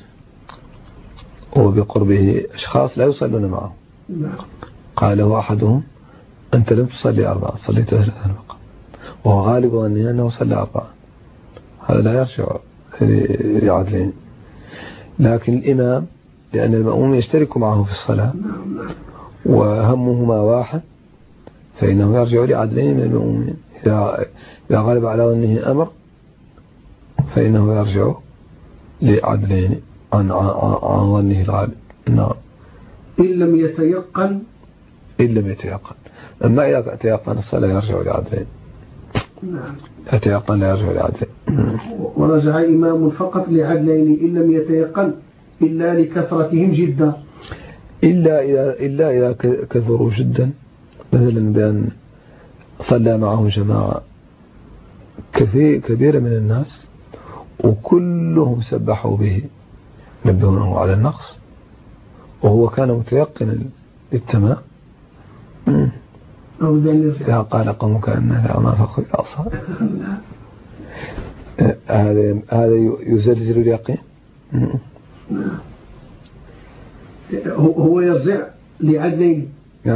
وبقربه أشخاص لا يصلون معه. قال له أحدهم أنت لم تصلي 4 صليت 3 فقط، وهو غالب ظنه أنه صلى 4، هذا لا يرجع لعدلين. لكن الإمام لأن المأموم يشترك معه في الصلاة وهمهما واحد فإنه يرجع لعدلين من المأمومين. إذا غلب على ظنه أمر فإنه يرجع لعدلين عن ظنه الغالب. نعم. إن لم يتيقن. أما إذا تيقن الصلاة يرجع لعدلين. نعم. يتيقن لا يرجع لعدلين. ورجع إمام فقط لعدلين إن لم يتيقن إلا لكثرتهم جدا. إلا إذا كثروا جدا، مثلا بأن صلى معه جماعة كبيرة من الناس وكلهم سبحوا به نبهونه على النقص وهو كان متيقنا للتمام، إذا قال قومك أنها لأعمى فخذ أصاب هذا يزلزل اليقين. هو يرجع لعدلين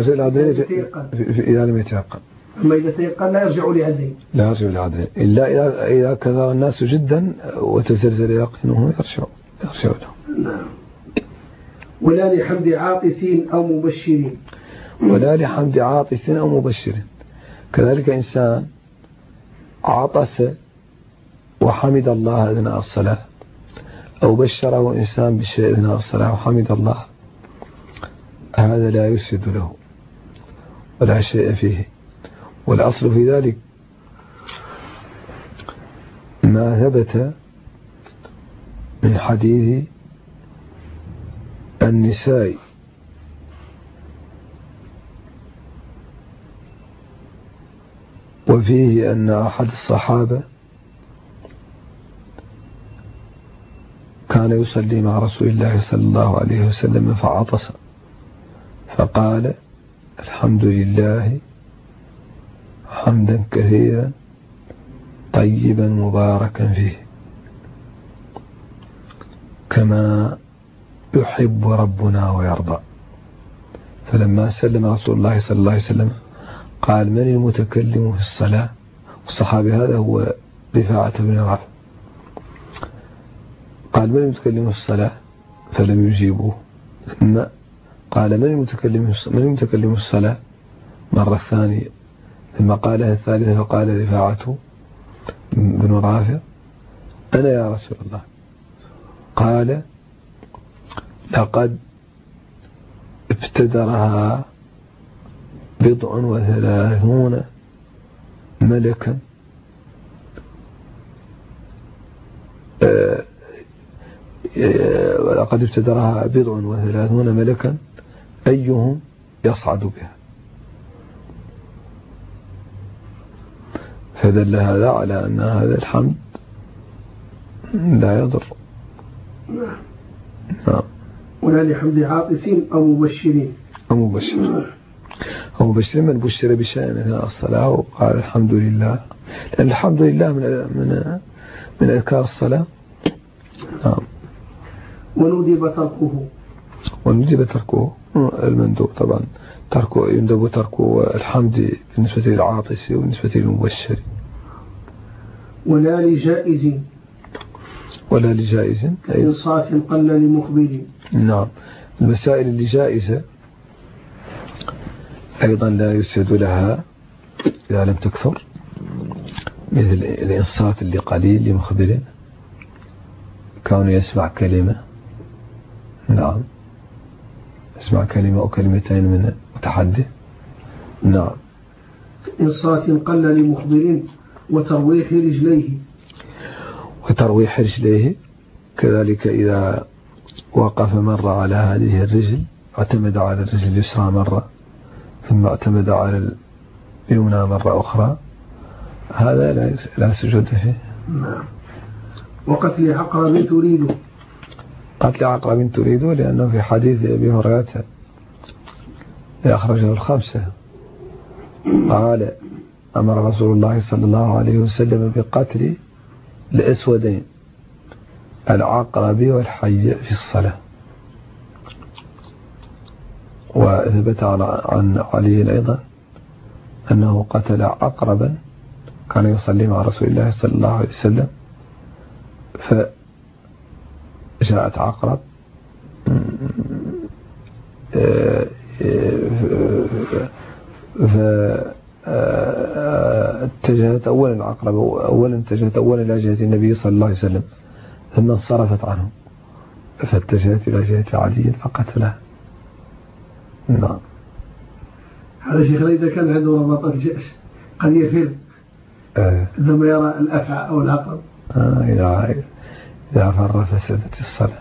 إذا لم يتيقن. أما إذا تيقن لا يرجع لعدلين. إلا إذا كثر الناس جدا وتزلزل يقينه يرجع له. نعم. ولا لحمد عاطس أو مبشر. كذلك إنسان عطس وحمد الله أثناء الصلاة، أو بشره إنسان بشيء أثناء الصلاة وحمد الله، هذا لا يفسد له ولا شيء فيه. والأصل في ذلك ما ثبت من حديث النساء وفيه أن أحد الصحابة كان يصلي مع رسول الله صلى الله عليه وسلم فعطس فقال الحمد لله حمدا كثيرا طيبا مباركا فيه كما يحب ربنا ويرضى. فلما سلم رسول الله صلى الله عليه وسلم قال من المتكلم في الصلاة؟ والصحابي هذا هو رفاعة بن رافع. قال من المتكلم في الصلاة؟ فلم يجيبوه. ثم قال من المتكلم في الصلاة؟ مرة ثانية. ثم قالها الثالثة فقال رفاعة بن رافع أنا يا رسول الله. قال لقد ابتدرها 37 ملكا ولقد ابتدرها 37 ملكا أيهم يصعد بها. فدل هذا على أن هذا الحمد لا يضر. نعم. ولا لحمد عاطسين أو مبشرين من بشر بشيء من الصلاة وقال الحمد لله، لأن الحمد لله من أذكار الصلاة. نعم. وندب تركه المندوب طبعا يندب تركه الحمد بالنسبة للعاطس وبالنسبة للمبشر. ولا لجائز إنصات قل لمخبر. نعم. المسائل اللي جائزة أيضا لا يسجد لها إذا لم تكثر، مثل الإنصات اللي قليل لمخبر كونه يسمع كلمة. نعم. يسمع كلمة أو كلمتين من متحدث. نعم. إنصات قل لمخبر وترويح رجليه كذلك إذا وقف مرة على هذه الرجل اعتمد على الرجل اليسرى مرة ثم اعتمد على اليمنى مرة أخرى، هذا لا سجود فيه. نعم. وقتل عقرب تريده. قتل عقرب تريده لأنه في حديث أبي هريرة أخرجه الخمسة قال أمر رسول الله صلى الله عليه وسلم بقتل الأسودين العقرب والحي في الصلاة. وثبت عن علي أيضا أنه قتل عقربا كان يصلي مع رسول الله صلى الله عليه وسلم، فجاءت عقرب فاتجهت أولا العقرب اتجهت أولا إلى جهة النبي صلى الله عليه وسلم ثم انصرفت عنه فاتجهت إلى جهة علي فقتلها. نعم. هذا شيخ إذا كان عنده رباطات جأش قد يفر عندما يرى الأفعى أو العقرب إذا فر فسدت الصلاة.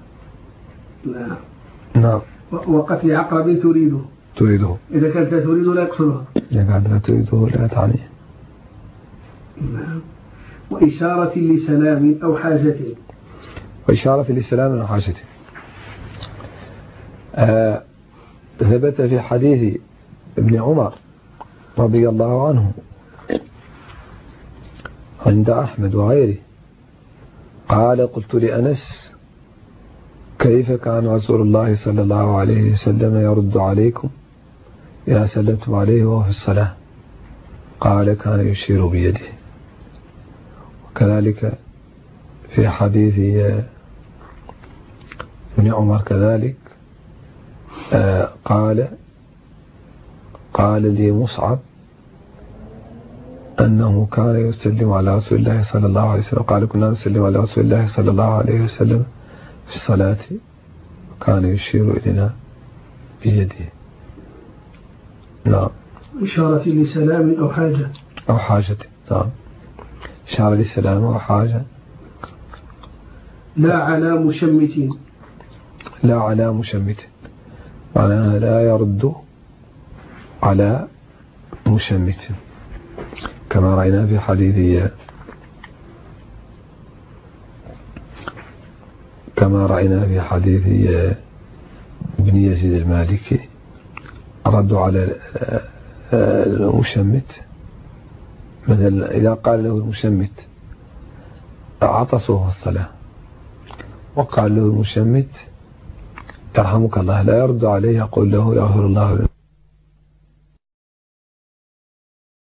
نعم. وقتل عقرب تريده إذا كانت لا تريده لا يقصدها، إذا كانت لا تريده لا تعنيه. نعم. وإشارة لسلام أو حاجة. وإشارة لسلام أو حاجة. ثبت في حديث ابن عمر رضي الله عنه عند أحمد وغيره قال قلت لأنس كيف كان رسول الله صلى الله عليه وسلم يرد عليكم إذا سلمتم عليه وهو في الصلاة؟ قال كان يشير بيده. وكذلك في حديث ابن عمر كذلك قال لي مصعب أنه كان يسلم على رسول الله صلى الله عليه وسلم، قال كنا نسلم على رسول الله صلى الله عليه وسلم في الصلاة كان يشير إلينا بيده. نعم. إشارة لسلام أو حاجة. نعم. إشارة لسلام أو حاجة. لا على مشمت معناها لا يرد على مشمت كما رأينا في حديث ابن يزيد المالكي رد على المشمت. مثلا إذا قال له المشمت عطسه في الصلاة وقال له المشمت يرحمك الله لا يرد عليه يقول له يغفر الله له.